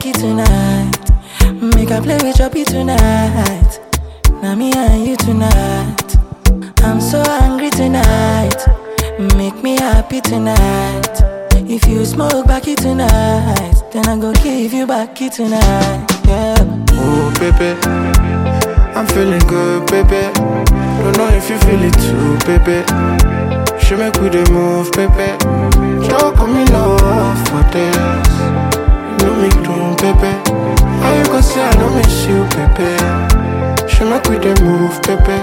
Yankee tonight. Make I play with your beat tonight. Now me and you tonight. I'm so angry tonight. Make me happy tonight. If you smoke backy tonight, then I go give you backy tonight. Yeah. Oh baby, I'm feeling good, baby. Don't know if you feel it too, baby. She make we dey move, baby. Don't call me love for this. You know me too, baby. How you gonna say I don't miss you, baby? She make we dey move, baby.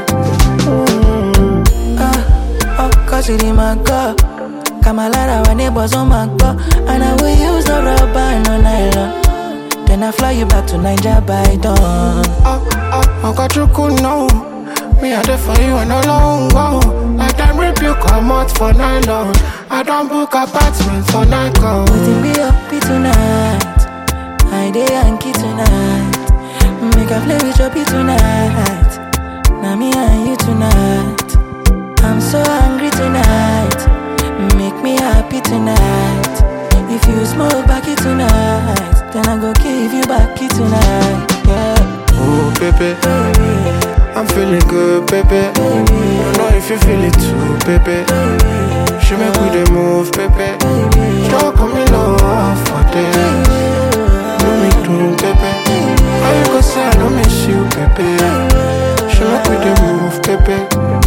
Cause it in my car. Kamalara when neighbors on my car. And I will use the rubber, no nylon. Then I fly you back to Niger by dawn. I got you cool now. Me I there for you and no long go. Like time rip you come out for nylon. I don't book apartment for night call. Waiting be happy tonight. I dey Yankee tonight. Make I play with your beat tonight. Now me and you tonight. I'm so angry tonight. Make me happy tonight. If you smoke backy tonight, then I go give you backy tonight. Yeah. Oh baby, I'm feeling good, baby. Don't know if you feel it too, baby. She make we dey move, baby. Don't call me love for this. You me too, baby. How you gonna say I don't miss you, baby? She make we dey move, baby.